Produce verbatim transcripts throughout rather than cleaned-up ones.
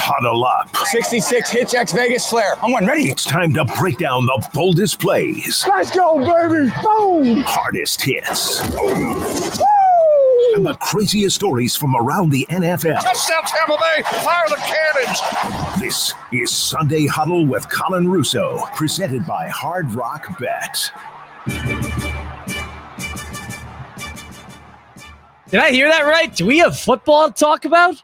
Huddle up. sixty-six Hitch X Vegas Flare. I'm one ready. It's time to break down the boldest plays. Let's go, baby. Boom. Hardest hits. Woo! And the craziest stories from around the N F L. Touchdown, Tampa Bay. Fire the cannons. This is Sunday Huddle with Colin Russo, presented by Hard Rock Bet. Did I hear that right? Do we have football to talk about?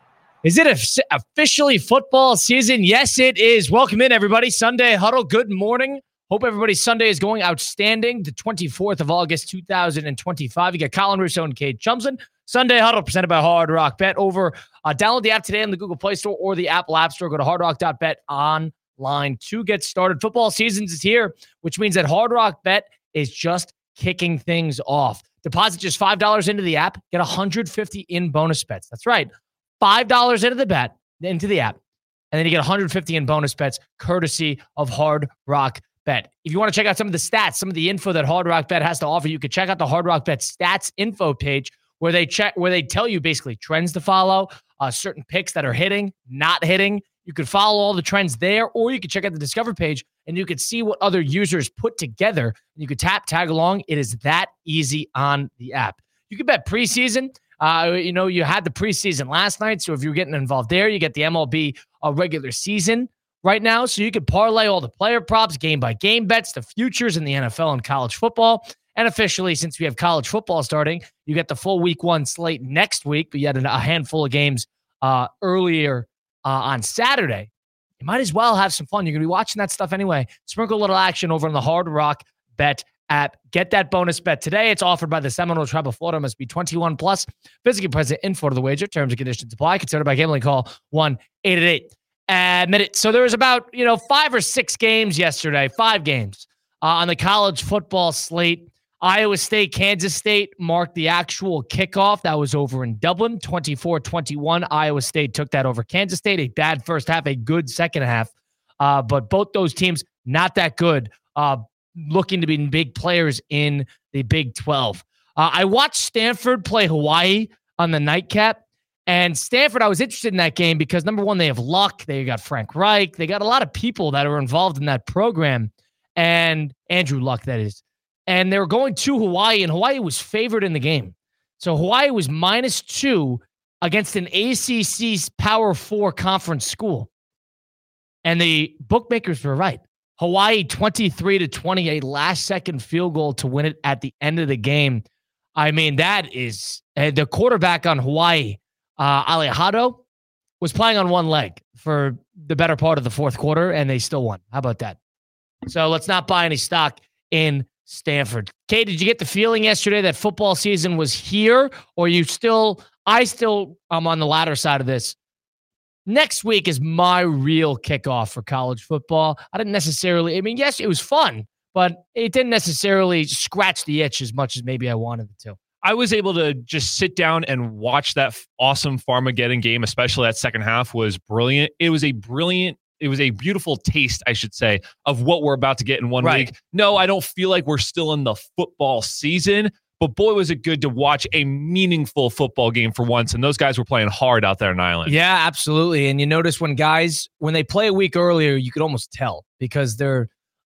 Is it officially football season? Yes, it is. Welcome in, everybody. Sunday Huddle. Good morning. Hope everybody's Sunday is going outstanding. The twenty-fourth of August, two thousand twenty-five. You got Colin Russo and Cade Chumson. Sunday Huddle presented by Hard Rock Bet. Over, uh, download the app today on the Google Play Store or the Apple App Store. Go to hard rock dot bet online to get started. Football season is here, which means that Hard Rock Bet is just kicking things off. Deposit just five dollars into the app. Get one hundred fifty in bonus bets. That's right. five dollars into the bet, into the app. And then you get one hundred fifty in bonus bets courtesy of Hard Rock Bet. If you want to check out some of the stats, some of the info that Hard Rock Bet has to offer, you can check out the Hard Rock Bet stats info page where they check, where they tell you basically trends to follow, uh, certain picks that are hitting, not hitting. You could follow all the trends there, or you could check out the Discover page and you could see what other users put together. And you could tap, tag along. It is that easy on the app. You could bet preseason. Uh, you know, you had the preseason last night, so if you're getting involved there, you get the M L B uh, regular season right now, so you could parlay all the player props, game-by-game bets, the futures in the N F L and college football. And officially, since we have college football starting, you get the full week one slate next week. You had a handful of games uh, earlier uh, on Saturday. You might as well have some fun. You're going to be watching that stuff anyway. Sprinkle a little action over on the Hard Rock Bet app. Get that bonus bet today. It's offered by the Seminole Tribe of Florida. Must be twenty-one plus. Physically present in Florida. The wager. Terms and conditions apply. Considered by gambling. Call one eight eight eight. Admit it. So there was about, you know, five or six games yesterday. Five games uh, on the college football slate. Iowa State, Kansas State marked the actual kickoff. That was over in Dublin. twenty-four twenty-one. Iowa State took that over Kansas State. A bad first half, a good second half. Uh, but both those teams, not that good. Uh, looking to be big players in the Big twelve. Uh, I watched Stanford play Hawaii on the nightcap. And Stanford, I was interested in that game because, number one, they have Luck. They got Frank Reich. They got a lot of people that are involved in that program. And Andrew Luck, that is. And they were going to Hawaii, and Hawaii was favored in the game. So Hawaii was minus two against an A C C's Power Four conference school. And the bookmakers were right. Hawaii twenty-three to twenty, a last-second field goal to win it at the end of the game. I mean, that is uh, the quarterback on Hawaii, uh, Alejado, was playing on one leg for the better part of the fourth quarter, and they still won. How about that? So let's not buy any stock in Stanford. Kate, did you get the feeling yesterday that football season was here, or you still, I still, I'm on the latter side of this. Next week is my real kickoff for college football. I didn't necessarily, I mean, yes, it was fun, but it didn't necessarily scratch the itch as much as maybe I wanted it to. I was able to just sit down and watch that awesome Farmageddon game, especially that second half was brilliant. It was a brilliant It was a beautiful taste, I should say, of what we're about to get in one right. week. No, I don't feel like we're still in the football season, but boy, was it good to watch a meaningful football game for once. And those guys were playing hard out there in Ireland. Yeah, absolutely. And you notice when guys, when they play a week earlier, you could almost tell because they're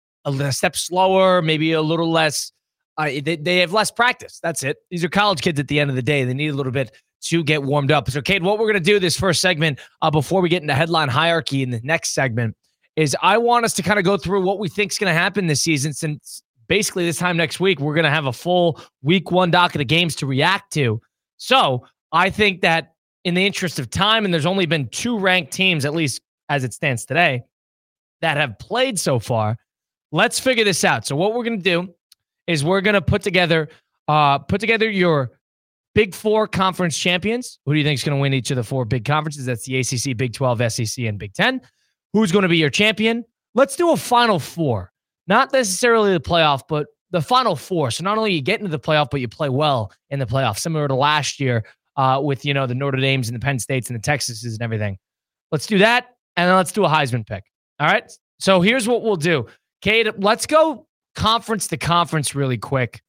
a step slower, maybe a little less. Uh, they, they have less practice. That's it. These are college kids at the end of the day. They need a little bit to get warmed up. So, Kate, what we're going to do this first segment uh, before we get into headline hierarchy in the next segment is I want us to kind of go through what we think is going to happen this season, since basically this time next week, we're going to have a full week one docket of games to react to. So I think that in the interest of time, and there's only been two ranked teams, at least as it stands today, that have played so far, let's figure this out. So what we're going to do is we're going to put together, uh, put together your Big Four conference champions. Who do you think is going to win each of the four big conferences? That's the A C C, Big twelve, S E C, and Big ten. Who's going to be your champion? Let's do a Final Four. Not necessarily the playoff, but the Final Four. So not only you get into the playoff, but you play well in the playoff, similar to last year uh, with, you know, the Notre Dames and the Penn States and the Texases and everything. Let's do that, and then let's do a Heisman pick. All right? So here's what we'll do. Kate, let's go conference to conference really quick.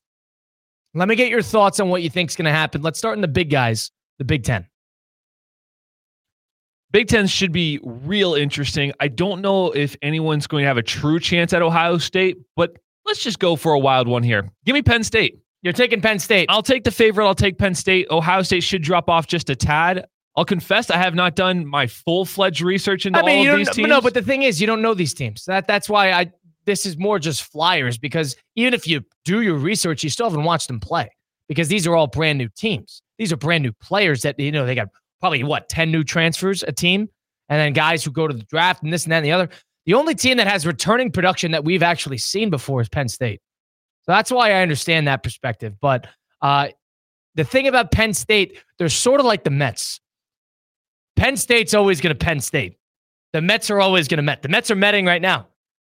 Let me get your thoughts on what you think is going to happen. Let's start in the big guys, the Big Ten. Big Ten should be real interesting. I don't know if anyone's going to have a true chance at Ohio State, but let's just go for a wild one here. Give me Penn State. You're taking Penn State. I'll take the favorite. I'll take Penn State. Ohio State should drop off just a tad. I'll confess I have not done my full-fledged research into I mean, all you of don't, these teams. No, but the thing is, you don't know these teams. That That's why I. This is more just flyers, because even if you do your research, you still haven't watched them play, because these are all brand new teams. These are brand new players that, you know, they got probably, what, ten new transfers a team, and then guys who go to the draft and this and that and the other. The only team that has returning production that we've actually seen before is Penn State. So that's why I understand that perspective. But uh, the thing about Penn State, they're sort of like the Mets. Penn State's always going to Penn State. The Mets are always going to Met. The Mets are Metting right now.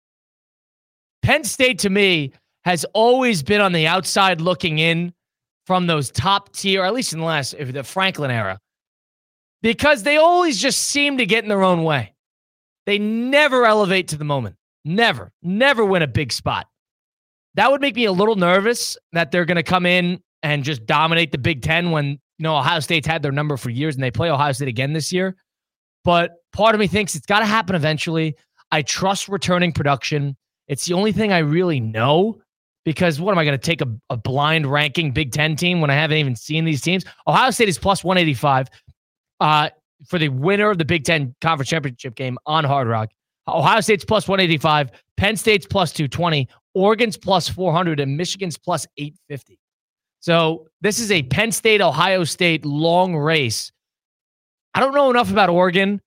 Penn State, to me, has always been on the outside looking in from those top tier, or at least in the last, the Franklin era, because they always just seem to get in their own way. They never elevate to the moment. Never, never win a big spot. That would make me a little nervous that they're going to come in and just dominate the Big Ten when, you know, Ohio State's had their number for years and they play Ohio State again this year. But part of me thinks it's got to happen eventually. I trust returning production. It's the only thing I really know, because what am I going to take a, a blind ranking Big Ten team when I haven't even seen these teams? Ohio State is plus one eighty-five uh, for the winner of the Big Ten Conference Championship game on Hard Rock. Ohio State's plus one eighty-five, Penn State's plus two twenty, Oregon's plus four hundred, and Michigan's plus eight fifty. So this is a Penn State, Ohio State long race. I don't know enough about Oregon,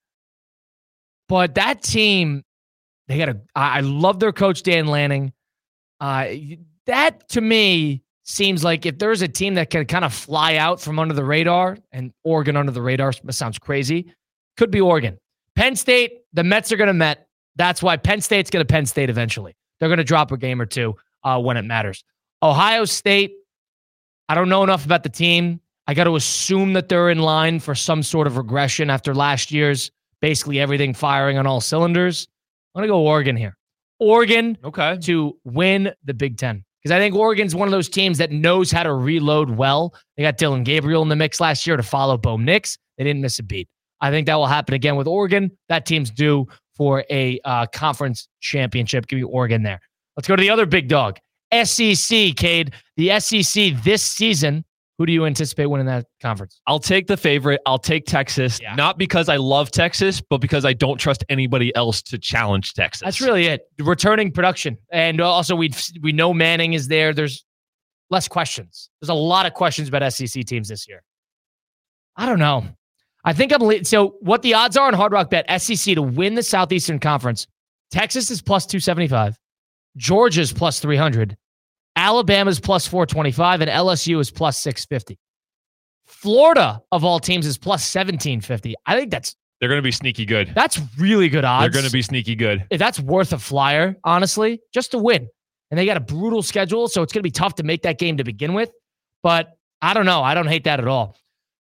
but that team, they got a, I love their coach, Dan Lanning. Uh, that to me seems like if there's a team that can kind of fly out from under the radar, and Oregon under the radar sounds crazy, could be Oregon. Penn State, the Mets are going to Met. That's why Penn State's going to Penn State eventually. They're going to drop a game or two uh, when it matters. Ohio State, I don't know enough about the team. I got to assume that they're in line for some sort of regression after last year's basically everything firing on all cylinders. I'm going to go Oregon here. Oregon okay. to win the Big Ten. Because I think Oregon's one of those teams that knows how to reload well. They got Dylan Gabriel in the mix last year to follow Bo Nix. They didn't miss a beat. I think that will happen again with Oregon. That team's due for a uh, conference championship. Give me Oregon there. Let's go to the other big dog. S E C, Cade. The S E C this season, who do you anticipate winning that conference? I'll take the favorite. I'll take Texas. Yeah. Not because I love Texas, but because I don't trust anybody else to challenge Texas. That's really it. Returning production. And also, we we know Manning is there. There's less questions. There's a lot of questions about S E C teams this year. I don't know. I think I'm... So what the odds are on Hard Rock Bet, S E C to win the Southeastern Conference, Texas is plus two seventy-five. Georgia's plus three hundred. Alabama's plus four twenty-five, and L S U is plus six fifty. Florida, of all teams, is plus seventeen fifty. I think that's... They're going to be sneaky good. That's really good odds. They're going to be sneaky good. If that's worth a flyer, honestly, just to win. And they got a brutal schedule, so it's going to be tough to make that game to begin with. But I don't know. I don't hate that at all.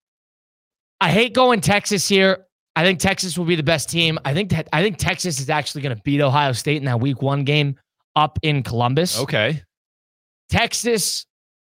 I hate going Texas here. I think Texas will be the best team. I think that I think Texas is actually going to beat Ohio State in that week one game up in Columbus. Okay. Texas,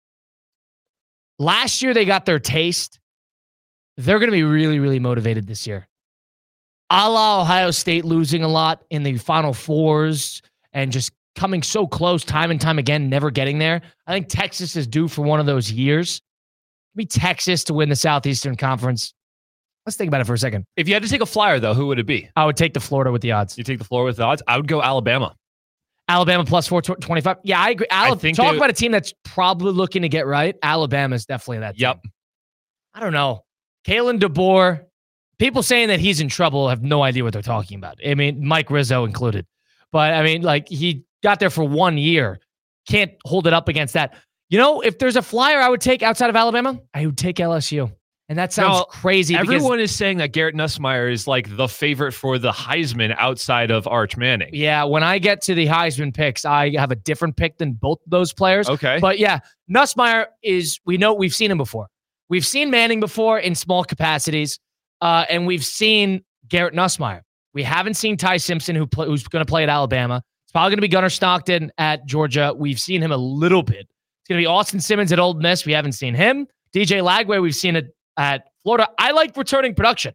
last year they got their taste. They're going to be really, really motivated this year. A la Ohio State losing a lot in the Final Fours and just coming so close time and time again, never getting there. I think Texas is due for one of those years. Maybe Texas to win the Southeastern Conference. Let's think about it for a second. If you had to take a flyer, though, who would it be? I would take the Florida with the odds. You take the Florida with the odds? I would go Alabama. Alabama plus four twenty-five. Yeah, I agree. Al- I think talk they, about a team that's probably looking to get right. Alabama is definitely that team. Yep. I don't know. Kalen DeBoer, people saying that he's in trouble have no idea what they're talking about. I mean, Mike Rizzo included. But, I mean, like, he got there for one year. Can't hold it up against that. You know, if there's a flyer I would take outside of Alabama, I would take L S U. And that sounds now, crazy. Everyone is saying that Garrett Nussmeier is like the favorite for the Heisman outside of Arch Manning. Yeah, when I get to the Heisman picks, I have a different pick than both of those players. Okay. But yeah, Nussmeier is, we know, we've seen him before. We've seen Manning before in small capacities, uh, and we've seen Garrett Nussmeier. We haven't seen Ty Simpson, who play, who's going to play at Alabama. It's probably going to be Gunnar Stockton at Georgia. We've seen him a little bit. It's going to be Austin Simmons at Ole Miss. We haven't seen him. D J Lagway, we've seen it at Florida. I like returning production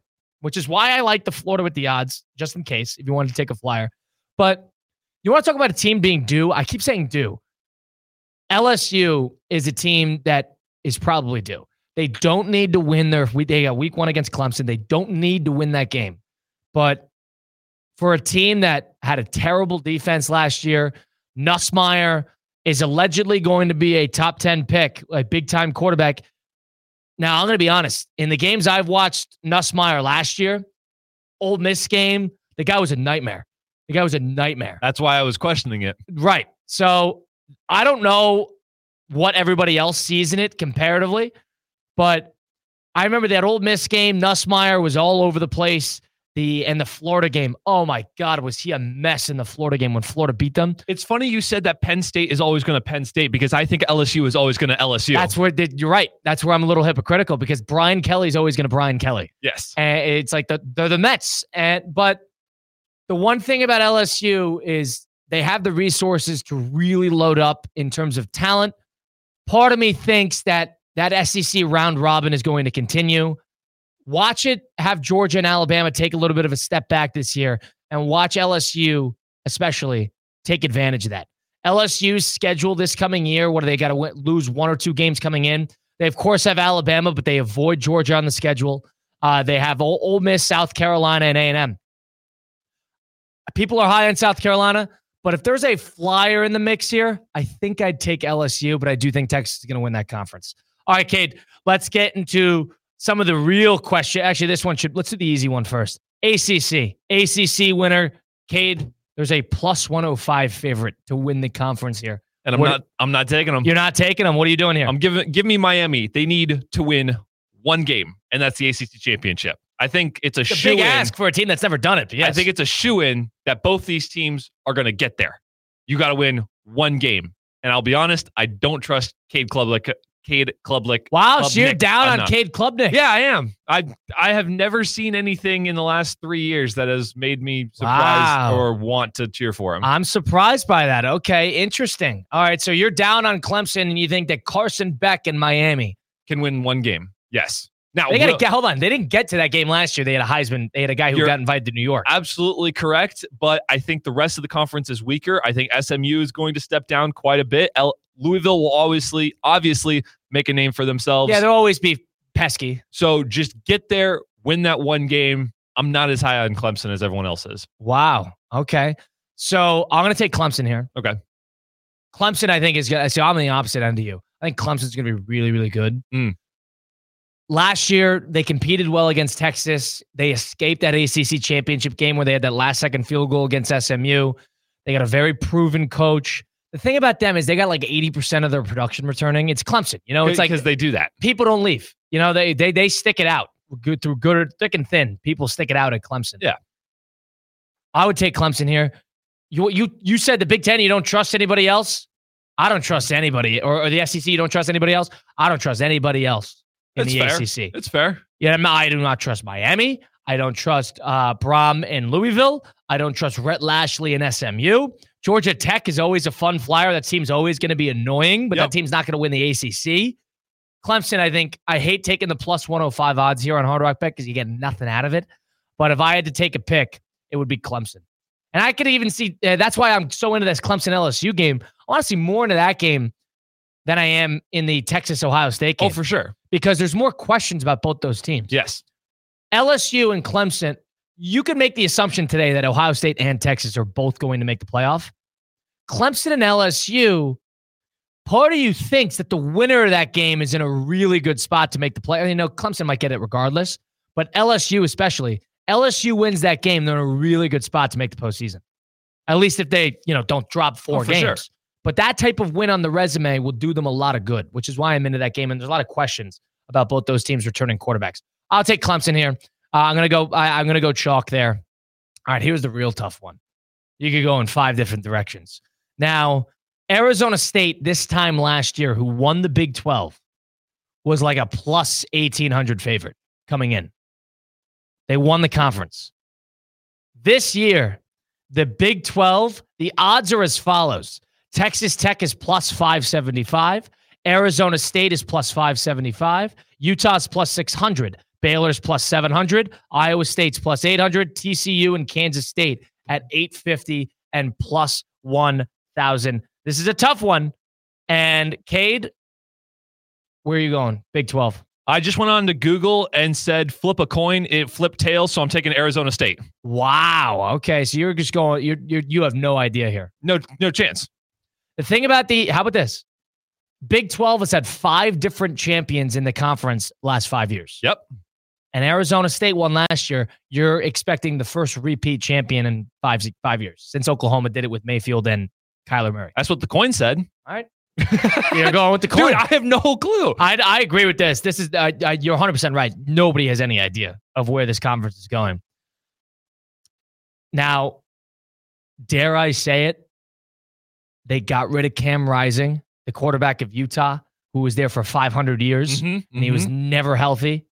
which is why I like the Florida with the odds, just in case, if you wanted to take a flyer. But you want to talk about a team being due? I keep saying due. L S U is a team that is probably due. They don't need to win their they got week one against Clemson. They don't need to win that game. But for a team that had a terrible defense last year, Nussmeier is allegedly going to be a top ten pick, a big-time quarterback. Now, I'm going to be honest. In the games I've watched Nussmeier last year, Ole Miss game, the guy was a nightmare. The guy was a nightmare. That's why I was questioning it. Right. So I don't know what everybody else sees in it comparatively, but I remember that Ole Miss game, Nussmeier was all over the place. The and the Florida game, oh my God, was he a mess in the Florida game when Florida beat them? It's funny you said that Penn State is always going to Penn State because I think L S U is always going to L S U. That's where the, you're right. That's where I'm a little hypocritical because Brian Kelly's always going to Brian Kelly. Yes, and it's like the they're the Mets. And but the one thing about L S U is they have the resources to really load up in terms of talent. Part of me thinks that that S E C round robin is going to continue. Watch it, have Georgia and Alabama take a little bit of a step back this year, and watch L S U especially take advantage of that. L S U's schedule this coming year, what do they got to lose one or two games coming in? They, of course, have Alabama, but they avoid Georgia on the schedule. Uh, they have Ole, Ole Miss, South Carolina, and A and M. People are high on South Carolina, but if there's a flyer in the mix here, I think I'd take L S U, but I do think Texas is going to win that conference. All right, Cade, let's get into some of the real question. Actually, this one should, let's do the easy one first. A C C. A C C winner. Cade, there's a plus one oh five favorite to win the conference here. And I'm what, not I'm not taking them. You're not taking them. What are you doing here? I'm giving give me Miami. They need to win one game, and that's the A C C championship. I think it's a, it's a shoe-in. big ask for a team that's never done it. Yes. I think it's a shoe-in that both these teams are going to get there. You got to win one game. And I'll be honest, I don't trust Cade Klubnik. Cade Klubnik. Wow, Klubnik so you're down enough. on Cade Klubnik. Yeah, I am. I I have never seen anything in the last three years that has made me surprised wow. or want to cheer for him. I'm surprised by that. Okay, interesting. All right, so you're down on Clemson, and you think that Carson Beck in Miami can win one game. Yes. Now they got to hold on. They didn't get to that game last year. They had a Heisman. They had a guy who got invited to New York. Absolutely correct. But I think the rest of the conference is weaker. I think S M U is going to step down quite a bit. L- Louisville will obviously, obviously make a name for themselves. Yeah, they'll always be pesky. So just get there, win that one game. I'm not as high on Clemson as everyone else is. Wow. Okay. So I'm going to take Clemson here. Okay. Clemson, I think, is going to, so I'm on the opposite end of you. I think Clemson's going to be really, really good. Mm. Last year, they competed well against Texas. They escaped that A C C championship game where they had that last-second field goal against S M U. They got a very proven coach. The thing about them is they got like eighty percent of their production returning. It's Clemson. You know, it's like because they do that. People don't leave. You know, they they they stick it out good through good or thick and thin. People stick it out at Clemson. Yeah. I would take Clemson here. You you you said the Big Ten, you don't trust anybody else? I don't trust anybody. Or, or the S E C, you don't trust anybody else? I don't trust anybody else in That's the fair. A C C. It's fair. Yeah, I do not trust Miami. I don't trust uh, Brom in Louisville. I don't trust Rhett Lashley in S M U. Georgia Tech is always a fun flyer. That team's always going to be annoying, but yep. that team's not going to win the A C C. Clemson, I think, I hate taking the plus one oh five odds here on Hard Rock Bet because you get nothing out of it. But if I had to take a pick, it would be Clemson. And I could even see, uh, that's why I'm so into this Clemson L S U game. I want to see more into that game than I am in the Texas-Ohio State game. Oh, for sure. Because there's more questions about both those teams. Yes. L S U and Clemson, you could make the assumption today that Ohio State and Texas are both going to make the playoff. Clemson and L S U, part of you thinks that the winner of that game is in a really good spot to make the play. I mean, you know, Clemson might get it regardless, but L S U especially, L S U wins that game, they're in a really good spot to make the postseason. At least if they, you know, don't drop four oh, for games. Sure. But that type of win on the resume will do them a lot of good, which is why I'm into that game. And there's a lot of questions about both those teams returning quarterbacks. I'll take Clemson here. Uh, I'm gonna go. I, I'm gonna go chalk there. All right, here's the real tough one. You could go in five different directions. Now, Arizona State this time last year, who won the Big twelve, was like a plus eighteen hundred favorite coming in. They won the conference. This year, the Big twelve, the odds are as follows. Texas Tech is plus five seventy-five. Arizona State is plus five seventy-five. Utah's plus six hundred. Baylor's plus seven hundred. Iowa State's plus eight hundred. T C U and Kansas State at eight fifty and plus one thousand. This is a tough one. And Cade, where are you going? Big twelve. I just went on to Google and said flip a coin. It flipped tails, so I'm taking Arizona State. Wow. Okay, so you're just going. You you you have no idea here. No, no chance. The thing about the how about this? Big twelve has had five different champions in the conference last five years. Yep. And Arizona State won last year. You're expecting the first repeat champion in five five years since Oklahoma did it with Mayfield and Kyler Murray. That's what the coin said. All right. You're going with the coin. Dude, I have no clue. I, I agree with this. This is uh, uh, you're one hundred percent right. Nobody has any idea of where this conference is going. Now, dare I say it? They got rid of Cam Rising, the quarterback of Utah, who was there for five hundred years, mm-hmm, and mm-hmm. he was never healthy.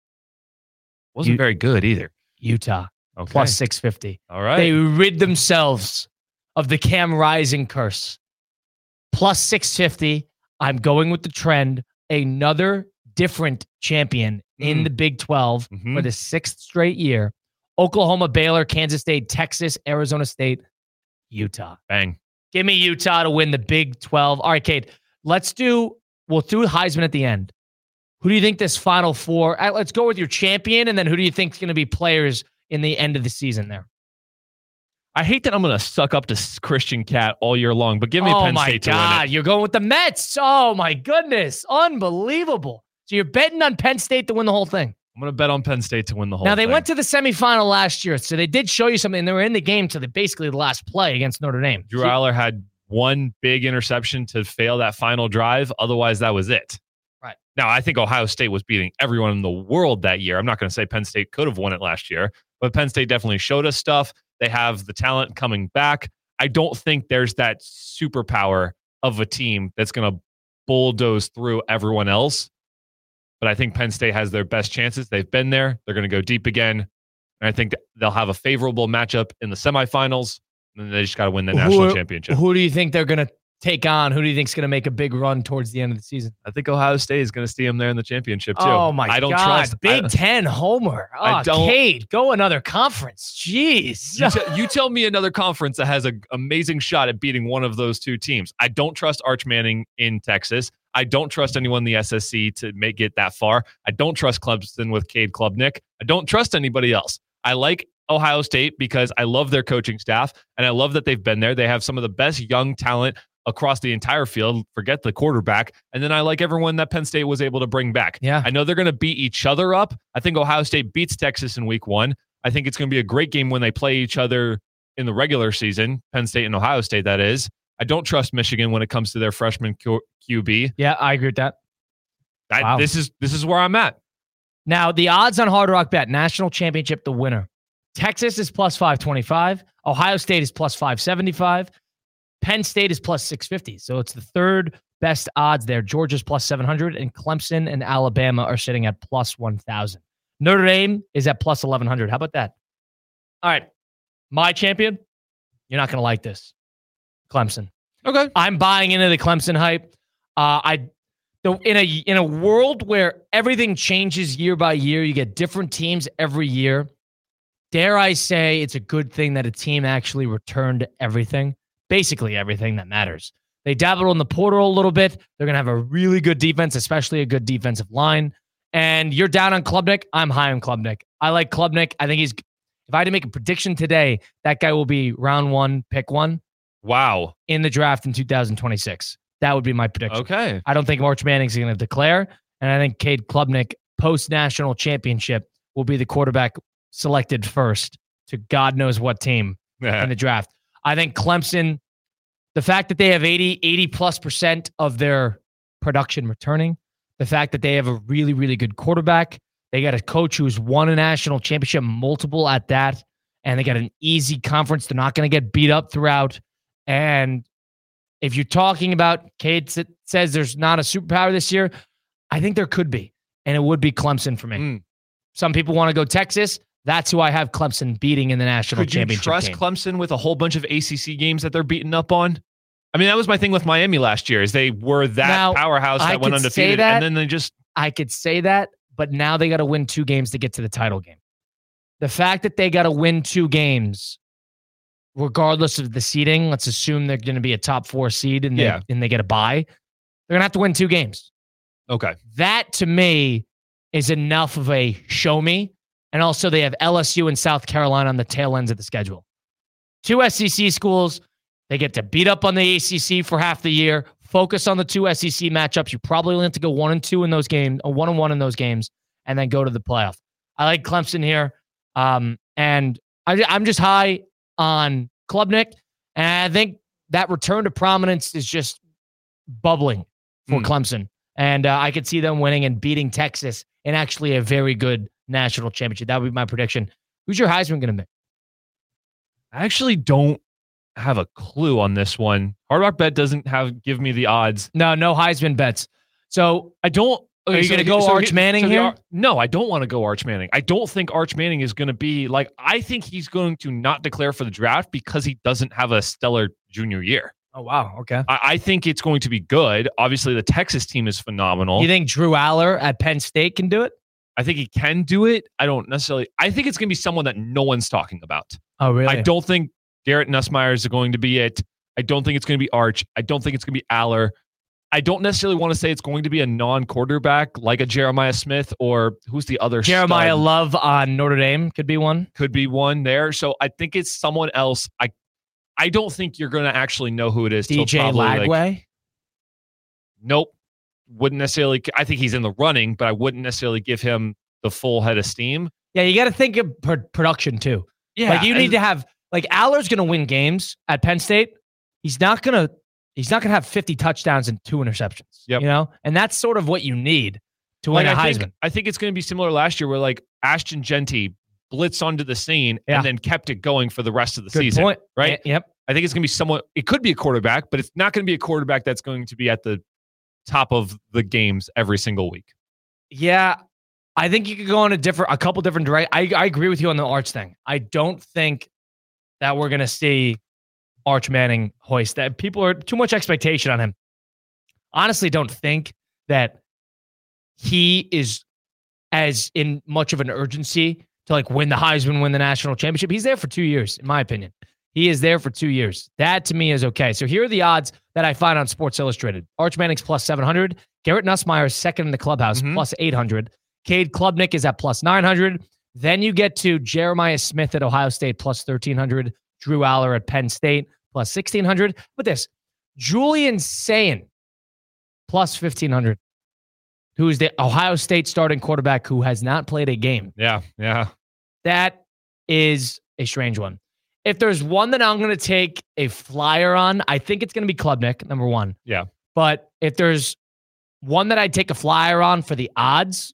Wasn't U- very good either. Utah, okay. plus six fifty. All right. They rid themselves of the Cam Rising curse. Plus six fifty. I'm going with the trend. Another different champion mm. in the Big twelve mm-hmm. for the sixth straight year. Oklahoma, Baylor, Kansas State, Texas, Arizona State, Utah. Bang. Give me Utah to win the Big twelve. All right, Kate, let's do, we'll do Heisman at the end. Who do you think this Final Four, uh, let's go with your champion, and then who do you think is going to be players in the end of the season there? I hate that I'm going to suck up to Christian Cat all year long, but give me oh Penn State to win it. Oh, my God. You're going with the Mets. Oh, my goodness. Unbelievable. So you're betting on Penn State to win the whole thing. I'm going to bet on Penn State to win the whole now, thing. Now, they went to the semifinal last year, so they did show you something. They were in the game to the, basically the last play against Notre Dame. Drew Aller had one big interception to fail that final drive. Otherwise, that was it. Right. Now, I think Ohio State was beating everyone in the world that year. I'm not going to say Penn State could have won it last year, but Penn State definitely showed us stuff. They have the talent coming back. I don't think there's that superpower of a team that's going to bulldoze through everyone else. But I think Penn State has their best chances. They've been there. They're going to go deep again. And I think they'll have a favorable matchup in the semifinals. And then they just got to win the national who, championship. Who do you think they're going to take on? Who do you think is going to make a big run towards the end of the season? I think Ohio State is going to see them there in the championship, too. Oh, my I don't God. trust Big I, Ten homer. Oh, I don't, Cade, go another conference. Jeez. You, t- you tell me another conference that has an amazing shot at beating one of those two teams. I don't trust Arch Manning in Texas. I don't trust anyone in the S S C to make it that far. I don't trust Clemson with Cade Klubnik. I don't trust anybody else. I like Ohio State because I love their coaching staff, and I love that they've been there. They have some of the best young talent across the entire field. Forget the quarterback. And then I like everyone that Penn State was able to bring back. Yeah. I know they're going to beat each other up. I think Ohio State beats Texas in week one. I think it's going to be a great game when they play each other in the regular season, Penn State and Ohio State, that is. I don't trust Michigan when it comes to their freshman Q- QB. Yeah, I agree with that. I, wow. This is this is where I'm at. Now, the odds on Hard Rock Bet, national championship, the winner. Texas is plus five twenty-five. Ohio State is plus five seventy-five. Penn State is plus six fifty. So it's the third best odds there. Georgia's plus seven hundred, and Clemson and Alabama are sitting at plus one thousand. Notre Dame is at plus eleven hundred. How about that? All right. My champion, you're not going to like this. Clemson. Okay. I'm buying into the Clemson hype. Uh, I in a in a world where everything changes year by year, you get different teams every year. Dare I say it's a good thing that a team actually returned everything, basically everything that matters. They dabbled in the portal a little bit. They're going to have a really good defense, especially a good defensive line. And you're down on Klubnik. I'm high on Klubnik. I like Klubnik. I think he's, if I had to make a prediction today, that guy will be round one, pick one. Wow. In the draft in two thousand twenty-six. That would be my prediction. Okay. I don't think Arch Manning's going to declare. And I think Cade Klubnik, post-national championship, will be the quarterback selected first to God knows what team yeah. in the draft. I think Clemson, the fact that they have eighty, eighty plus percent of their production returning, the fact that they have a really, really good quarterback, they got a coach who's won a national championship, multiple at that, and they got an easy conference. They're not going to get beat up throughout. And if you're talking about, Cade says there's not a superpower this year, I think there could be, and it would be Clemson for me. Mm. Some people want to go Texas. That's who I have Clemson beating in the national Could you championship trust game. Clemson with a whole bunch of A C C games that they're beating up on? I mean, that was my thing with Miami last year, is they were that now, powerhouse that I went undefeated, that, and then they just... I could say that, but now they got to win two games to get to the title game. The fact that they got to win two games, regardless of the seeding, let's assume they're going to be a top four seed and, Yeah. they, and they get a bye, they're going to have to win two games. Okay. That, to me, is enough of a show me. And also, they have L S U and South Carolina on the tail ends of the schedule. Two S E C schools. They get to beat up on the A C C for half the year, focus on the two S E C matchups. You probably only have to go one and two in those games, or one and one in those games, and then go to the playoff. I like Clemson here. Um, and I, I'm just high on Klubnik. And I think that return to prominence is just bubbling for Mm. Clemson. And uh, I could see them winning and beating Texas in actually a very good national championship. That would be my prediction. Who's your Heisman going to be? I actually don't have a clue on this one. Hard Rock Bet doesn't have give me the odds. No, no Heisman bets. So I don't. Are you so going to the- go so Arch he- Manning so the here? Ar- no, I don't want to go Arch Manning. I don't think Arch Manning is going to be like, I think he's going to not declare for the draft because he doesn't have a stellar junior year. Oh, wow. Okay. I, I think it's going to be good. Obviously, the Texas team is phenomenal. You think Drew Aller at Penn State can do it? I think he can do it. I don't necessarily. I think it's going to be someone that no one's talking about. Oh, really? I don't think Garrett Nussmeier is going to be it. I don't think it's going to be Arch. I don't think it's going to be Aller. I don't necessarily want to say it's going to be a non-quarterback like a Jeremiah Smith or who's the other Jeremiah stud? Love on Notre Dame could be one. Could be one there. So I think it's someone else. I I don't think you're going to actually know who it is. till D J probably, like, Lagway. nope. Wouldn't necessarily. I think he's in the running, but I wouldn't necessarily give him the full head of steam. Yeah, you got to think of pr- production too. Yeah, Like you need and- to have like Aller's going to win games at Penn State. He's not going to he's not going to have fifty touchdowns and two interceptions. Yep. You know? And that's sort of what you need to win Like, a I Heisman. think, I think it's going to be similar last year where like Ashton Genty blitzed onto the scene Yeah. and then kept it going for the rest of the Good season. point. Right? Yeah, yep. I think it's going to be somewhat, it could be a quarterback, but it's not going to be a quarterback that's going to be at the top of the games every single week. Yeah. I think you could go in a different, a couple different directions. I, I agree with you on the Arch thing. I don't think that we're going to see Arch Manning hoist that. People are too much expectation on him. Honestly, don't think that he is as in much of an urgency to like win the Heisman, win the national championship. He's there for two years, in my opinion. He is there for two years. That to me is okay. So here are the odds that I find on Sports Illustrated. Arch Manning's plus seven hundred. Garrett Nussmeier is second in the clubhouse, Mhm. plus eight hundred. Cade Klubnik is at plus nine hundred. Then you get to Jeremiah Smith at Ohio State, plus thirteen hundred. Drew Aller at Penn State, plus sixteen hundred. But this, Julian Sayin, plus fifteen hundred, who is the Ohio State starting quarterback who has not played a game. Yeah. Yeah. That is a strange one. If there's one that I'm going to take a flyer on, I think it's going to be Klubnik, number one. Yeah. But if there's one that I'd take a flyer on for the odds,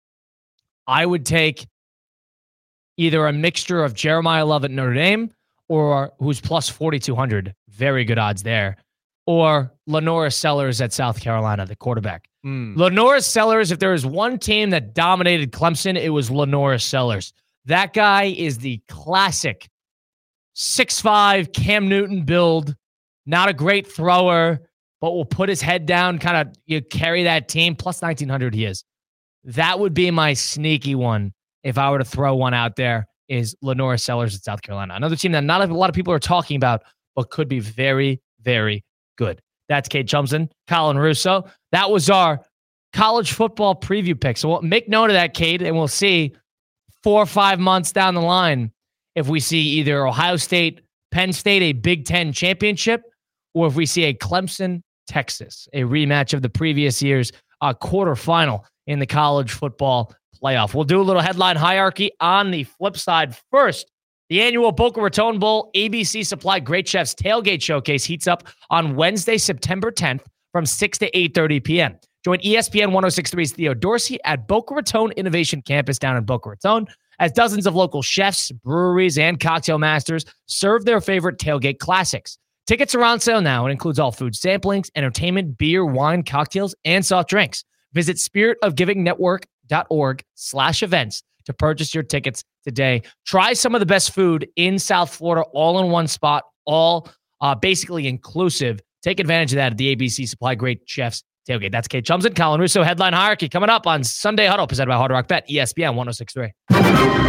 I would take either a mixture of Jeremiah Love at Notre Dame, or who's plus forty-two hundred. Very good odds there. Or Lenora Sellers at South Carolina, the quarterback. Mm. Lenora Sellers, if there was one team that dominated Clemson, it was Lenora Sellers. That guy is the classic six five Cam Newton build. Not a great thrower, but will put his head down, kind of you carry that team. Plus nineteen hundred he is. That would be my sneaky one if I were to throw one out there, is Lenora Sellers at South Carolina. Another team that not a lot of people are talking about, but could be very, very good. That's Cade Chumson, Colin Russo. That was our college football preview pick. So we'll make note of that, Cade, and we'll see four or five months down the line if we see either Ohio State, Penn State, a Big Ten championship, or if we see a Clemson, Texas, a rematch of the previous year's uh, quarterfinal in the college football playoff. We'll do a little headline hierarchy on the flip side. First, the annual Boca Raton Bowl A B C Supply Great Chefs Tailgate Showcase heats up on Wednesday, September tenth from six to eight thirty p.m. Join E S P N one oh six point three's Theo Dorsey at Boca Raton Innovation Campus down in Boca Raton as dozens of local chefs, breweries, and cocktail masters serve their favorite tailgate classics. Tickets are on sale now and includes all food samplings, entertainment, beer, wine, cocktails, and soft drinks. Visit spiritofgivingnetwork.org slash events to purchase your tickets today. Try some of the best food in South Florida, all in one spot, all uh, basically inclusive. Take advantage of that at the A B C Supply Great Chefs tailgate. That's Kate Chumson, Colin Russo, Headline Hierarchy coming up on Sunday Huddle, presented by Hard Rock Bet, E S P N one oh six point three.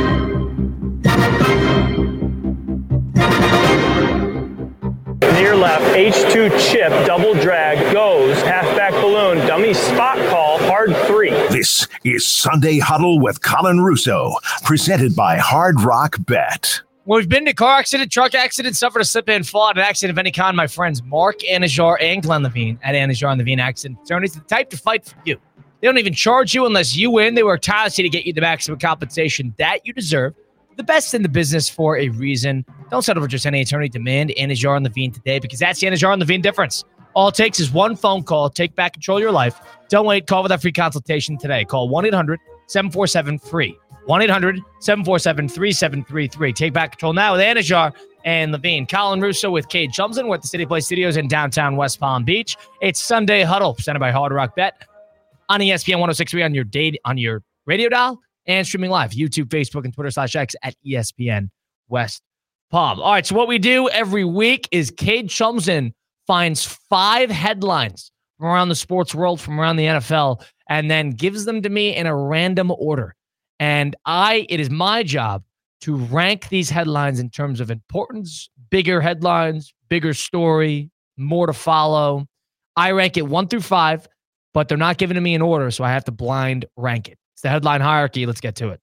Near left, H two chip, double drag, goes, halfback balloon, dummy spot call, hard three. This is Sunday Huddle with Colin Russo, presented by Hard Rock Bet. Well, we've been in a car accident, truck accident, suffered a slip and fall, an accident of any kind. My friends Mark Anajar and Glenn Levine at Anajar and Levine Accident Attorneys, the type to fight for you. They don't even charge you unless you win. They work tirelessly to get you the maximum compensation that you deserve. The best in the business for a reason. Don't settle for just any attorney. Demand Anajar and Levine today, because that's the Anajar and Levine difference. All it takes is one phone call. Take back control of your life. Don't wait. Call for that free consultation today. Call one eight hundred seven four seven free. one eight hundred seven four seven three seven three three. Take back control now with Anajar and Levine. Colin Russo with Kate Chumson. We're at the City Place Studios in downtown West Palm Beach. It's Sunday Huddle, presented by Hard Rock Bet on E S P N one oh six point three on your day, on your radio dial, and streaming live, YouTube, Facebook, and Twitter slash X at E S P N West Palm. All right, so what we do every week is Kate Chumson finds five headlines from around the sports world, from around the N F L, and then gives them to me in a random order. And I, it is my job to rank these headlines in terms of importance, bigger headlines, bigger story, more to follow. I rank it one through five, but they're not given to me in order, so I have to blind rank it. It's the headline hierarchy. Let's get to it.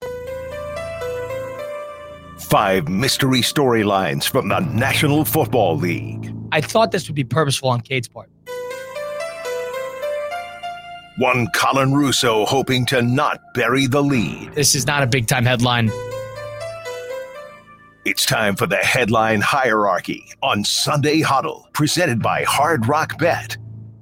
Five mystery storylines from the National Football League. I thought this would be purposeful on Kate's part. One Colin Russo hoping to not bury the lead. This is not a big-time headline. It's time for the headline hierarchy on Sunday Huddle, presented by Hard Rock Bet.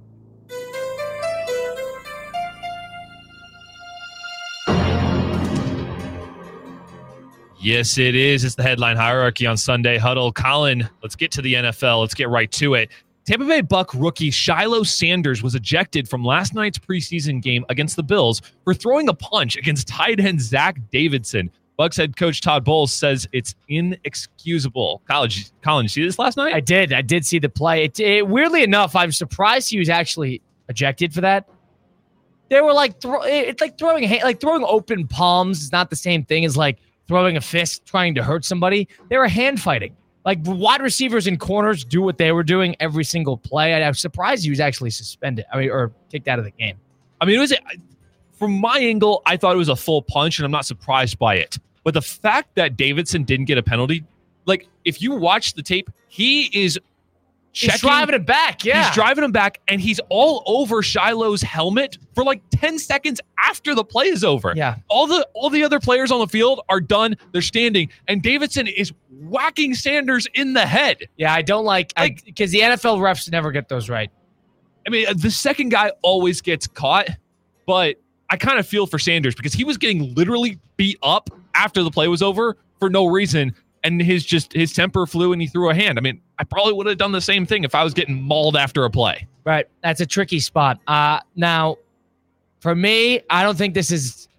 Yes, it is. It's the headline hierarchy on Sunday Huddle. Colin, let's get to the N F L. Let's get right to it. Tampa Bay Buck rookie Shiloh Sanders was ejected from last night's preseason game against the Bills for throwing a punch against tight end Zach Davidson. Bucks head coach Todd Bowles says it's inexcusable. College, Colin, you see this last night? I did. I did see the play. It, it, weirdly enough, I'm surprised he was actually ejected for that. They were like, throw, it's like throwing like throwing open palms is not the same thing as like throwing a fist trying to hurt somebody. They were hand fighting. Like wide receivers and corners do what they were doing every single play. I was surprised he was actually suspended. I mean, or kicked out of the game. I mean, it was from my angle. I thought it was a full punch, and I'm not surprised by it. But the fact that Davidson didn't get a penalty, like if you watch the tape, he is checking, he's driving it back. Yeah, he's driving him back, and he's all over Shiloh's helmet for like ten seconds after the play is over. Yeah, all the all the other players on the field are done. They're standing, and Davidson is whacking Sanders in the head. Yeah, I don't like like because the N F L refs never get those right. I mean, the second guy always gets caught, but I kind of feel for Sanders because he was getting literally beat up after the play was over for no reason, and his just his temper flew and he threw a hand. I mean, I probably would have done the same thing if I was getting mauled after a play. Right, that's a tricky spot. Uh, now, for me, I don't think this is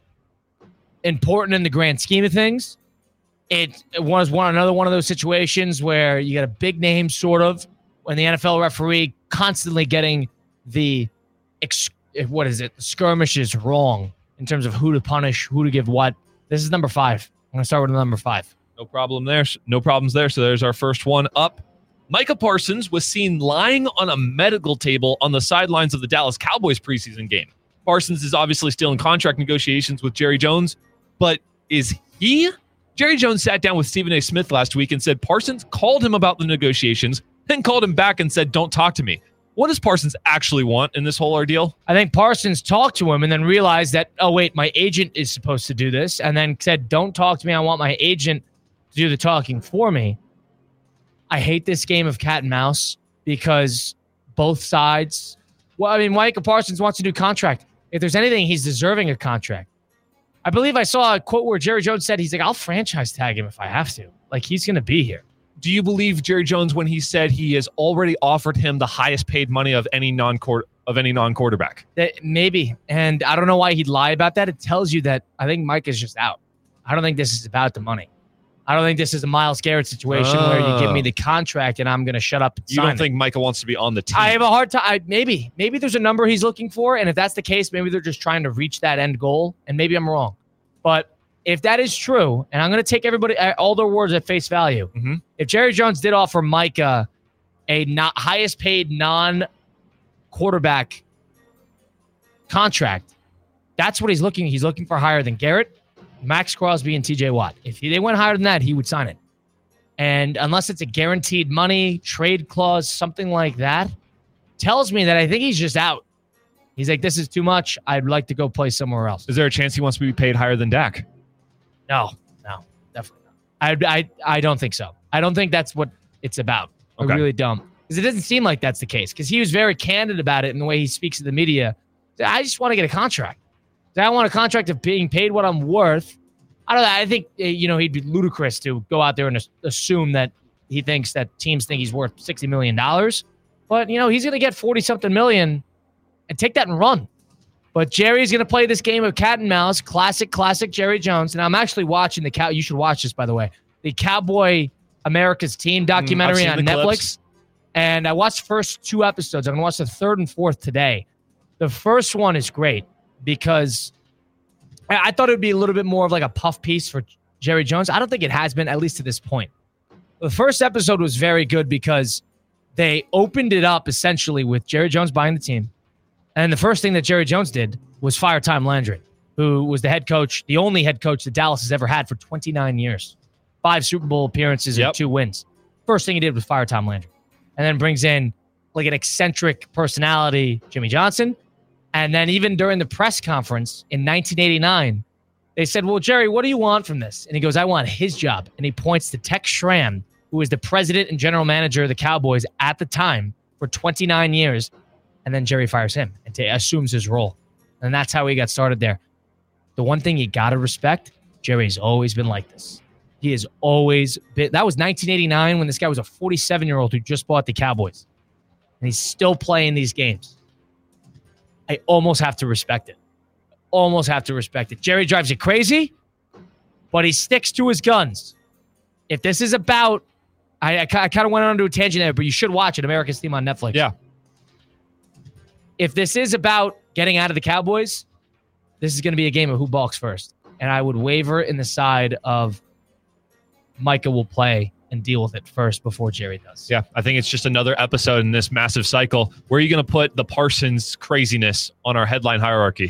important in the grand scheme of things. It was one another one of those situations where you got a big name, sort of, when the N F L referee constantly getting the ex- what is it skirmishes wrong in terms of who to punish, who to give what. This is number five. I'm gonna start with number five. No problem there. No problems there. So there's our first one up. Micah Parsons was seen lying on a medical table on the sidelines of the Dallas Cowboys preseason game. Parsons is obviously still in contract negotiations with Jerry Jones, but is he? Jerry Jones sat down with Stephen A. Smith last week and said Parsons called him about the negotiations, then called him back and said, don't talk to me. What does Parsons actually want in this whole ordeal? I think Parsons talked to him and then realized that, oh, wait, my agent is supposed to do this, and then said, don't talk to me. I want my agent to do the talking for me. I hate this game of cat and mouse because both sides, well, I mean, Micah Parsons wants a new contract. If there's anything, he's deserving a contract. I believe I saw a quote where Jerry Jones said, he's like, I'll franchise tag him if I have to. Like, he's going to be here. Do you believe Jerry Jones when he said he has already offered him the highest paid money of any non of any non-quarterback? That maybe. And I don't know why he'd lie about that. It tells you that I think Mike is just out. I don't think this is about the money. I don't think this is a Myles Garrett situation Oh. where you give me the contract and I'm going to shut up and You sign don't it. think Micah wants to be on the team? I have a hard time. I, maybe. Maybe there's a number he's looking for, and if that's the case, maybe they're just trying to reach that end goal, and maybe I'm wrong. But if that is true, and I'm going to take everybody, all their words at face value, mm-hmm. if Jerry Jones did offer Micah a not highest paid non-quarterback contract, that's what he's looking. He's looking for higher than Garrett, Max Crosby, and T J Watt. If he, they went higher than that, he would sign it. And unless it's a guaranteed money trade clause, something like that, tells me that I think he's just out. He's like, this is too much. I'd like to go play somewhere else. Is there a chance he wants to be paid higher than Dak? No, no, definitely not. I, I, I don't think so. I don't think that's what it's about. Okay. I really don't. Because it doesn't seem like that's the case. Because he was very candid about it in the way he speaks to the media. I just want to get a contract. I want a contract of being paid what I'm worth. I don't know. I think, you know, he'd be ludicrous to go out there and assume that he thinks that teams think he's worth sixty million dollars. But, you know, he's going to get forty-something million and take that and run. But Jerry's going to play this game of cat and mouse, classic, classic Jerry Jones. And I'm actually watching the cow. You should watch this, by the way. The Cowboy America's Team documentary mm, on Netflix. Clips. And I watched the first two episodes. I'm going to watch the third and fourth today. The first one is great because I, I thought it would be a little bit more of like a puff piece for Jerry Jones. I don't think it has been, at least to this point. The first episode was very good because they opened it up essentially with Jerry Jones buying the team. And the first thing that Jerry Jones did was fire Tom Landry, who was the head coach, the only head coach that Dallas has ever had for twenty-nine years. Five Super Bowl appearances Yep. and two wins. First thing he did was fire Tom Landry. And then brings in like an eccentric personality, Jimmy Johnson. And then even during the press conference in nineteen eighty-nine, they said, well, Jerry, what do you want from this? And he goes, I want his job. And he points to Tex Schramm, who was the president and general manager of the Cowboys at the time for twenty-nine years. And then Jerry fires him and t- assumes his role. And that's how he got started there. The one thing you got to respect, Jerry's always been like this. He has always been. That was nineteen eighty-nine when this guy was a forty-seven-year-old who just bought the Cowboys. And he's still playing these games. I almost have to respect it. Almost have to respect it. Jerry drives you crazy, but he sticks to his guns. If this is about, I, I, I kind of went on to a tangent there, but you should watch it, America's Team on Netflix. Yeah. If this is about getting out of the Cowboys, this is going to be a game of who balks first. And I would waver in the side of Micah will play and deal with it first before Jerry does. Yeah, I think it's just another episode in this massive cycle. Where are you going to put the Parsons craziness on our headline hierarchy?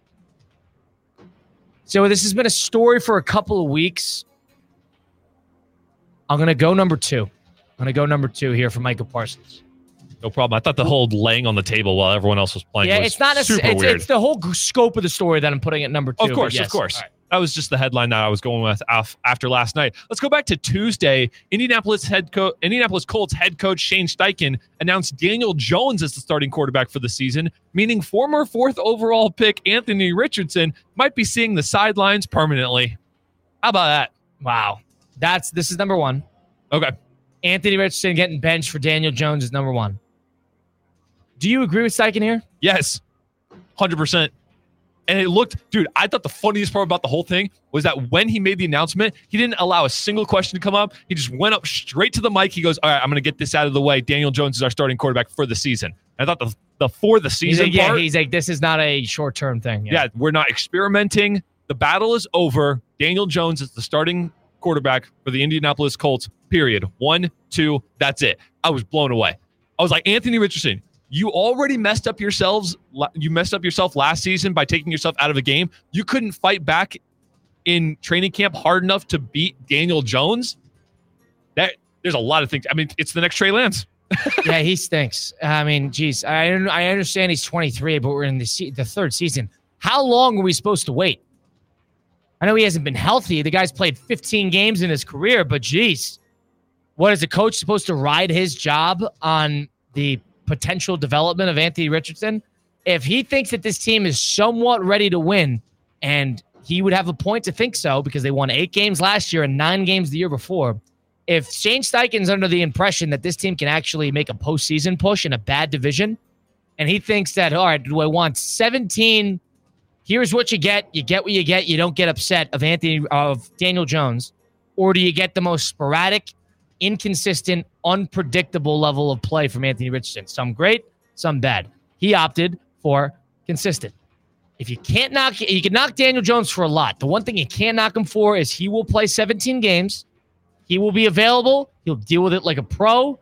So this has been a story for a couple of weeks. I'm going to go number two. I'm going to go number two here for Micah Parsons. No problem. I thought the whole laying on the table while everyone else was playing Yeah, was it's not super necessarily. It's, weird. it's the whole g- scope of the story that I'm putting at number two. Of course, but yes. of course. All right. That was just the headline that I was going with af- after last night. Let's go back to Tuesday. Indianapolis head co- Indianapolis Colts head coach Shane Steichen announced Daniel Jones as the starting quarterback for the season, meaning former fourth overall pick Anthony Richardson might be seeing the sidelines permanently. How about that? Wow. That's this is number one. Okay. Anthony Richardson getting benched for Daniel Jones is number one. Do you agree with Steichen here? Yes. one hundred percent. And it looked, dude, I thought the funniest part about the whole thing was that when he made the announcement, he didn't allow a single question to come up. He just went up straight to the mic. He goes, all right, I'm going to get this out of the way. Daniel Jones is our starting quarterback for the season. I thought the, the for the He's season like, yeah, part, he's like, this is not a short-term thing. yeah, we're not experimenting. The battle is over. Daniel Jones is the starting quarterback for the Indianapolis Colts, period. One, two, that's it. I was blown away. I was like, Anthony Richardson, you already messed up yourselves. You messed up yourself last season by taking yourself out of a game. You couldn't fight back in training camp hard enough to beat Daniel Jones. That there's a lot of things. I mean, it's the next Trey Lance. Yeah, he stinks. I mean, geez, I I understand he's twenty-three, but we're in the se- the third season. How long are we supposed to wait? I know he hasn't been healthy. The guy's played fifteen games in his career, but geez, what is a coach supposed to ride his job on the potential development of Anthony Richardson? If he thinks that this team is somewhat ready to win, and he would have a point to think so because they won eight games last year and nine games the year before. If Shane Steichen's under the impression that this team can actually make a postseason push in a bad division, and he thinks that, all right, do I want seventeen? Here's what you get. You get what you get. You don't get upset of Anthony of Daniel Jones, or do you get the most sporadic, inconsistent, unpredictable level of play from Anthony Richardson? Some great, some bad. He opted for consistent. If you can't knock, you can knock Daniel Jones for a lot. The one thing you can't knock him for is he will play seventeen games. He will be available. He'll deal with it like a pro,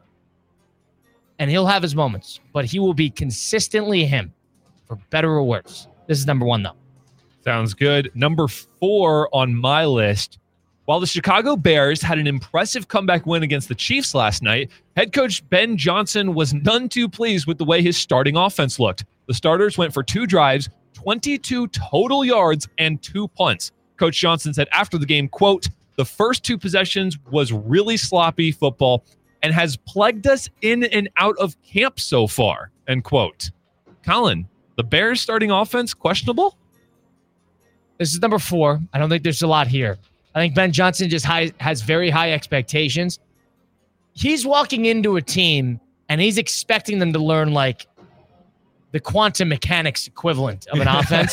and he'll have his moments. But he will be consistently him, for better or worse. This is number one, though. Sounds good. Number four on my list. While the Chicago Bears had an impressive comeback win against the Chiefs last night, head coach Ben Johnson was none too pleased with the way his starting offense looked. The starters went for two drives, twenty-two total yards, and two punts. Coach Johnson said after the game, quote, "The first two possessions was really sloppy football and has plagued us in and out of camp so far," end quote. Colin, the Bears starting offense questionable? This is number four. I don't think there's a lot here. I think Ben Johnson just high, has very high expectations. He's walking into a team and he's expecting them to learn like the quantum mechanics equivalent of an offense.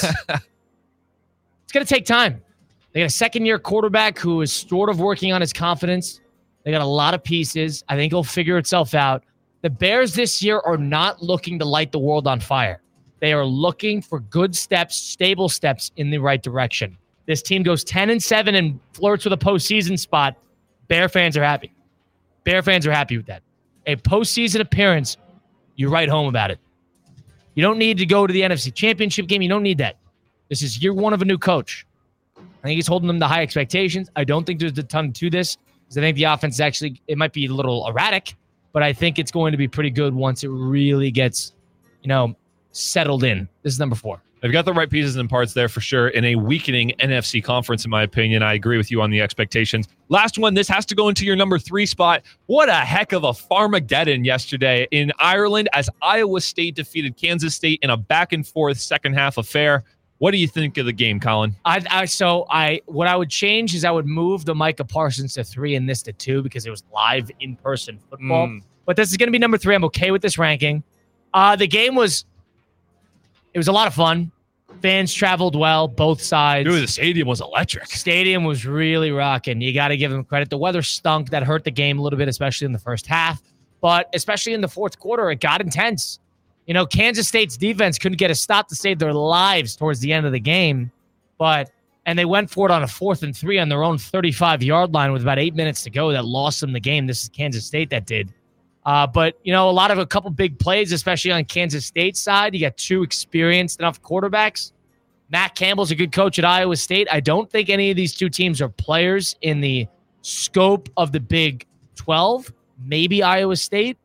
It's going to take time. They got a second-year quarterback who is sort of working on his confidence. They got a lot of pieces. I think it'll figure itself out. The Bears this year are not looking to light the world on fire. They are looking for good steps, stable steps in the right direction. This team goes ten and seven and flirts with a postseason spot. Bear fans are happy. Bear fans are happy with that. A postseason appearance, you write home about it. You don't need to go to the N F C Championship game. You don't need that. This is year one of a new coach. I think he's holding them to high expectations. I don't think there's a ton to this because I think the offense is actually, it might be a little erratic, but I think it's going to be pretty good once it really gets, you know, settled in. This is number four. They've got the right pieces and parts there for sure in a weakening N F C conference, in my opinion. I agree with you on the expectations. Last one, this has to go into your number three spot. What a heck of a Farmageddon yesterday in Ireland as Iowa State defeated Kansas State in a back and forth second half affair. What do you think of the game, Colin? I, I so I what I would change is I would move the Micah Parsons to three and this to two because it was live in person football. Mm. But this is going to be number three. I'm okay with this ranking. Uh, the game was it was a lot of fun. Fans traveled well, both sides. Dude, the stadium was electric. Stadium was really rocking. You got to give them credit. The weather stunk. That hurt the game a little bit, especially in the first half. But especially in the fourth quarter, it got intense. You know, Kansas State's defense couldn't get a stop to save their lives towards the end of the game. But, and they went for it on a fourth and three on their own thirty-five-yard line with about eight minutes to go. That lost them the game. This is Kansas State that did. Uh, but, you know, a lot of a couple big plays, especially on Kansas State's side. You got two experienced enough quarterbacks. Matt Campbell's a good coach at Iowa State. I don't think any of these two teams are players in the scope of the Big twelve. Maybe Iowa State.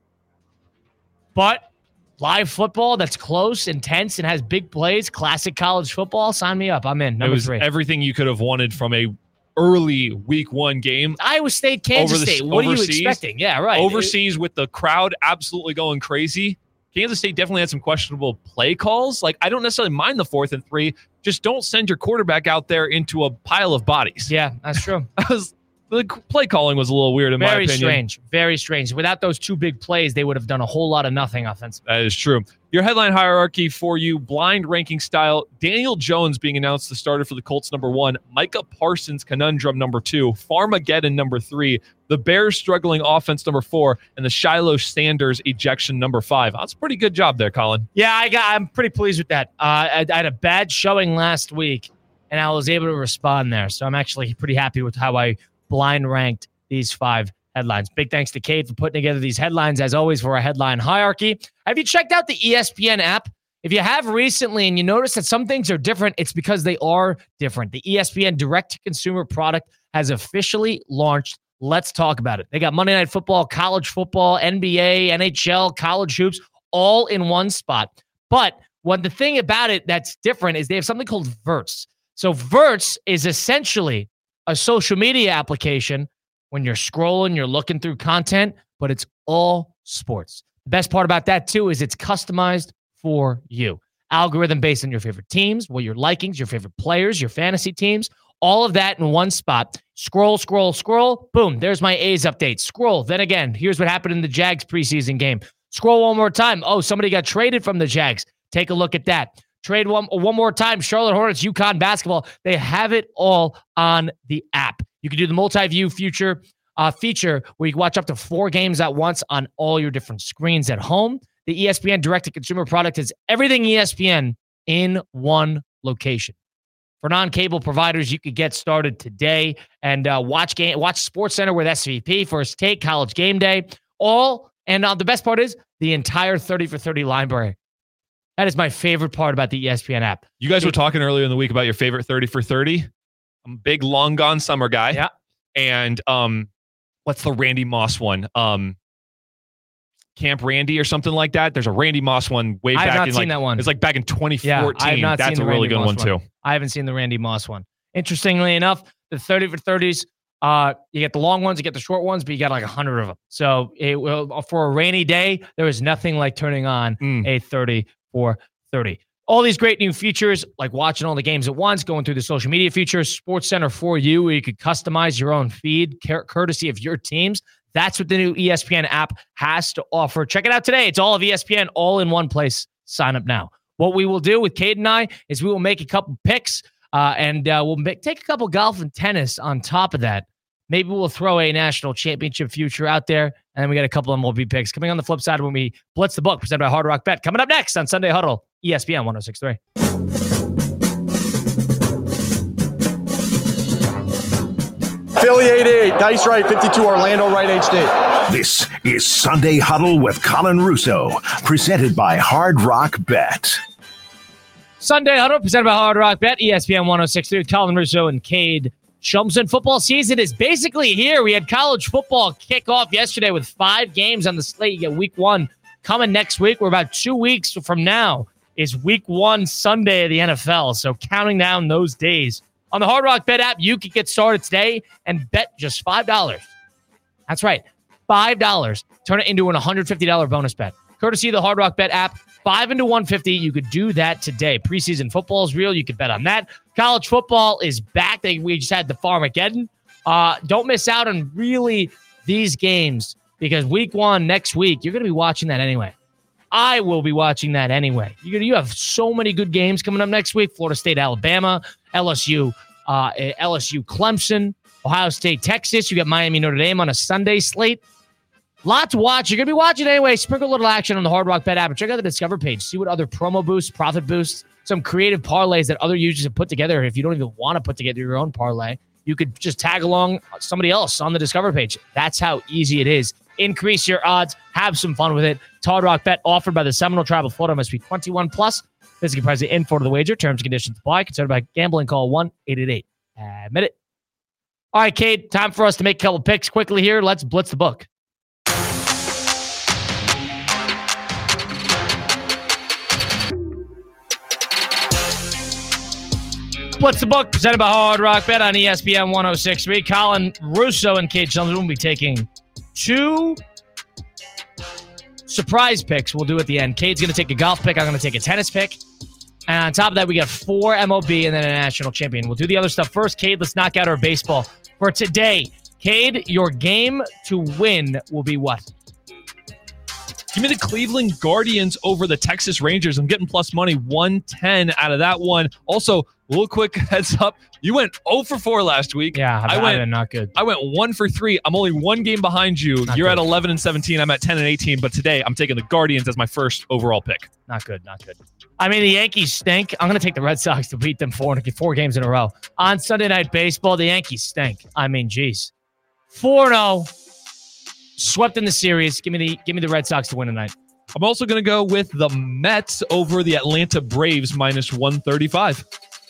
But live football that's close, intense, and has big plays, classic college football, sign me up. I'm in. Number it was three. Everything you could have wanted from a early week one game. Iowa State, Kansas the, State. What overseas, are you expecting? Yeah, right. Overseas with the crowd absolutely going crazy. Kansas State definitely had some questionable play calls. Like, I don't necessarily mind the fourth and three. Just don't send your quarterback out there into a pile of bodies. Yeah, that's true. I was, the play calling was a little weird in Very my opinion. Very strange. Very strange. Without those two big plays, they would have done a whole lot of nothing offensively. That is true. Your headline hierarchy for you, blind ranking style, Daniel Jones being announced the starter for the Colts number one, Micah Parsons conundrum number two, Farmageddon number three, the Bears struggling offense number four, and the Shiloh Sanders ejection number five. That's a pretty good job there, Colin. Yeah, I got. I'm pretty pleased with that. Uh, I, I had a bad showing last week, and I was able to respond there. So I'm actually pretty happy with how I blind ranked these five headlines. Big thanks to Kate for putting together these headlines, as always, for our headline hierarchy. Have you checked out the E S P N app? If you have recently and you notice that some things are different, it's because they are different. The E S P N direct-to-consumer product has officially launched. Let's talk about it. They got Monday Night Football, college football, N B A, N H L, college hoops, all in one spot. But what the thing about it that's different is they have something called Verts. So Verts is essentially a social media application. When you're scrolling, you're looking through content, but it's all sports. The best part about that, too, is it's customized for you. Algorithm based on your favorite teams, what your likings, your favorite players, your fantasy teams, all of that in one spot. Scroll, scroll, scroll. Boom, there's my A's update. Scroll. Then again, here's what happened in the Jags preseason game. Scroll one more time. Oh, somebody got traded from the Jags. Take a look at that. trade one, one more time. Charlotte Hornets, UConn basketball. They have it all on the app. You can do the multi-view future uh, feature where you can watch up to four games at once on all your different screens at home. The E S P N direct-to-consumer product is everything E S P N in one location. For non-cable providers, you could get started today and uh, watch game, watch SportsCenter with S V P, First Take, College Game Day, all. And uh, the best part is the entire thirty for thirty library. That is my favorite part about the E S P N app. You guys were talking earlier in the week about your favorite thirty for thirty. I'm a big long gone summer guy. Yeah. And um, what's the Randy Moss one? Um, Camp Randy or something like that. There's a Randy Moss one way I back have not in seen like that one. It's like back in twenty fourteen. Yeah, I have not That's seen a the really Randy good Moss one too. one. I haven't seen the Randy Moss one. Interestingly enough, the thirty for thirties, uh, you get the long ones, you get the short ones, but you got like a hundred of them. So it will, for a rainy day, there is nothing like turning on Mm. a thirty for thirty. All these great new features, like watching all the games at once, going through the social media features, SportsCenter for you, where you could customize your own feed, cur- courtesy of your teams. That's what the new E S P N app has to offer. Check it out today. It's all of E S P N, all in one place. Sign up now. What we will do with Cade and I is we will make a couple picks, uh, and uh, we'll make, take a couple golf and tennis on top of that. Maybe we'll throw a national championship future out there, and then we got a couple of M L B picks. Coming on the flip side when we blitz the book, presented by Hard Rock Bet. Coming up next on Sunday Huddle, E S P N one oh six point three. Philly eighty-eight, Dice right, fifty-two, Orlando right, H D. This is Sunday Huddle with Colin Russo, presented by Hard Rock Bet. Sunday Huddle, presented by Hard Rock Bet, E S P N one oh six point three, Colin Russo and Cade Shumson. Football season is basically here. We had college football kick off yesterday with five games on the slate. You get week one coming next week. We're about two weeks from now is week one Sunday of the N F L. So counting down those days. On the Hard Rock Bet app, you can get started today and bet just five dollars. That's right, five dollars. Turn it into an one hundred fifty dollars bonus bet. Courtesy of the Hard Rock Bet app, five into one hundred fifty. You could do that today. Preseason football is real. You could bet on that. College football is back. They, we just had the Farmageddon. Uh, don't miss out on really these games because week one next week, you're going to be watching that anyway. I will be watching that anyway. You you have so many good games coming up next week. Florida State, Alabama, L S U, uh, L S U, Clemson, Ohio State, Texas. You got Miami, Notre Dame on a Sunday slate. Lot to watch. You're going to be watching anyway. Sprinkle a little action on the Hard Rock Bet app and check out the Discover page. See what other promo boosts, profit boosts, some creative parlays that other users have put together. If you don't even want to put together your own parlay, you could just tag along somebody else on the Discover page. That's how easy it is. Increase your odds. Have some fun with it. Hard Rock Bet offered by the Seminole Tribe of Florida. Must be twenty-one plus. Physical price of info to the wager. Terms and conditions apply. Considered by gambling. Call one eight eight eight. Admit it. All right, Cade. Time for us to make a couple picks quickly here. Let's blitz the book. Blitz the book, presented by Hard Rock Bet on E S P N one oh six point three. Colin Russo and Cade Shumson will be taking two surprise picks. We'll do at the end. Cade's going to take a golf pick. I'm going to take a tennis pick. And on top of that, we got four M L B and then a national champion. We'll do the other stuff first. Cade, let's knock out our baseball for today. Cade, your game to win will be what? Give me the Cleveland Guardians over the Texas Rangers. I'm getting plus money, one ten out of that one. Also, a little quick heads up. You went oh for four last week. Yeah, I went not good. I went one for three. I'm only one game behind you. Not You're good. at eleven and seventeen. I'm at ten and eighteen. But today, I'm taking the Guardians as my first overall pick. Not good, not good. I mean, the Yankees stink. I'm going to take the Red Sox to beat them four, four games in a row. On Sunday Night Baseball, the Yankees stink. I mean, geez. four oh. Swept in the series. Give me the give me the Red Sox to win tonight. I'm also going to go with the Mets over the Atlanta Braves minus one thirty-five.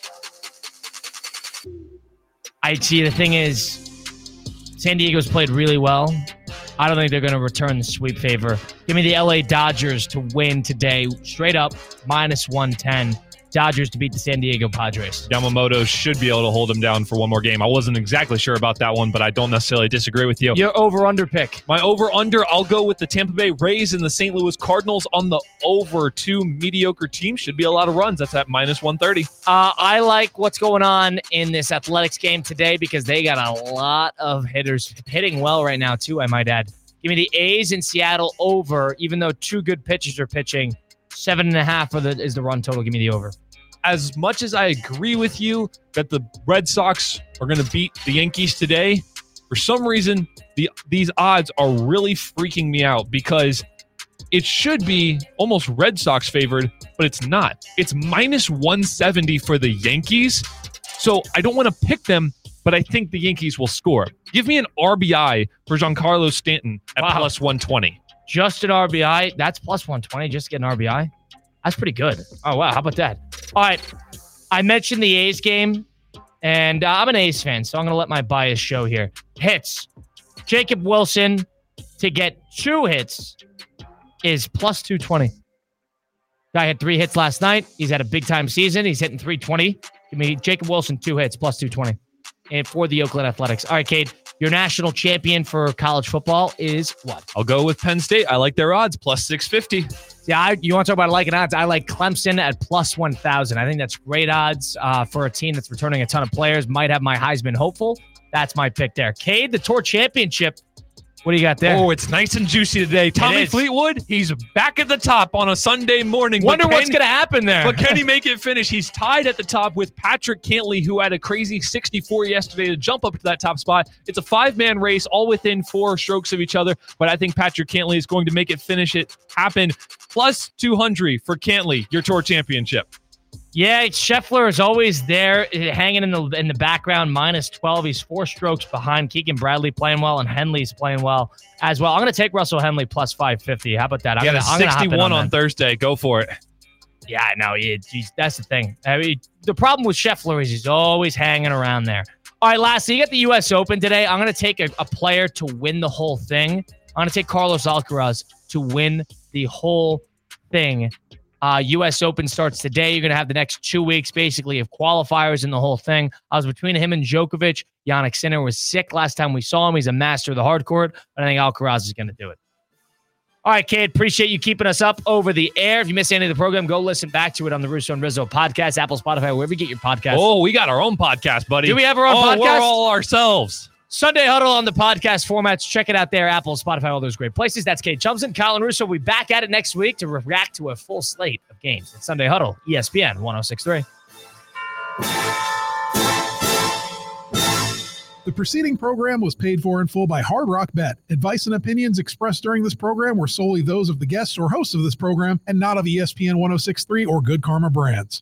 I see. The thing is, San Diego's played really well. I don't think they're going to return the sweep favor. Give me the L A Dodgers to win today. Straight up, minus one ten. Dodgers to beat the San Diego Padres. Yamamoto should be able to hold him down for one more game. I wasn't exactly sure about that one, but I don't necessarily disagree with you. Your over-under pick. My over-under, I'll go with the Tampa Bay Rays and the Saint Louis Cardinals on the over. Two mediocre teams. Should be a lot of runs. That's at minus one thirty. Uh, I like what's going on in this Athletics game today because they got a lot of hitters hitting well right now, too, I might add. Give me the A's in Seattle over, even though two good pitchers are pitching. Seven and a half for the, is the run total. Give me the over. As much as I agree with you that the Red Sox are going to beat the Yankees today, for some reason, the these odds are really freaking me out because it should be almost Red Sox favored, but it's not. It's minus one seventy for the Yankees. So I don't want to pick them, but I think the Yankees will score. Give me an R B I for Giancarlo Stanton at Wow. plus one twenty. Just an R B I. That's plus one twenty. Just get an R B I. That's pretty good. Oh, wow. How about that? All right. I mentioned the A's game, and uh, I'm an A's fan, so I'm going to let my bias show here. Hits. Jacob Wilson to get two hits is plus two twenty. Guy had three hits last night. He's had a big-time season. He's hitting three twenty. Give me Jacob Wilson, two hits, plus two twenty. And for the Oakland Athletics. All right, Cade, your national champion for college football is what? I'll go with Penn State. I like their odds, plus six fifty. Yeah, I, you want to talk about liking odds? I like Clemson at plus one thousand. I think that's great odds uh, for a team that's returning a ton of players. Might have my Heisman hopeful. That's my pick there. Cade, the Tour Championship. What do you got there? Oh, it's nice and juicy today. Tommy is. Fleetwood, he's back at the top on a Sunday morning. Wonder But what's can- going to happen there. But can he make it finish? He's tied at the top with Patrick Cantley, who had a crazy sixty-four yesterday to jump up to that top spot. It's a five-man race, all within four strokes of each other. But I think Patrick Cantley is going to make it finish it happen. Plus two hundred for Cantley, your Tour Championship. Yeah, Scheffler is always there, eh, hanging in the in the background, minus twelve. He's four strokes behind. Keegan Bradley playing well, and Henley's playing well as well. I'm going to take Russell Henley plus five fifty. How about that? I'm Yeah, gonna, I'm gonna hop in sixty-one on on that. Thursday. Go for it. Yeah, no, yeah, geez, that's the thing. I mean, the problem with Scheffler is he's always hanging around there. All right, lastly, you got the U S Open today. I'm going to take a, a player to win the whole thing. I'm going to take Carlos Alcaraz to win the whole thing. Uh, U S Open starts today. You're going to have the next two weeks, basically, of qualifiers in the whole thing. I was between him and Djokovic. Jannik Sinner was sick last time we saw him. He's a master of the hard court, but I think Alcaraz is going to do it. All right, Cade, appreciate you keeping us up over the air. If you missed any of the program, go listen back to it on the Russo and Rizzo podcast, Apple, Spotify, wherever you get your podcast. Oh, we got our own podcast, buddy. Do we have our own oh, podcast? We're all ourselves. Sunday Huddle on the podcast formats. Check it out there, Apple, Spotify, all those great places. That's Cade Chumson. Colin Russo will be back at it next week to react to a full slate of games. It's Sunday Huddle, E S P N one oh six point three. The preceding program was paid for in full by Hard Rock Bet. Advice and opinions expressed during this program were solely those of the guests or hosts of this program and not of E S P N one oh six point three or Good Karma Brands.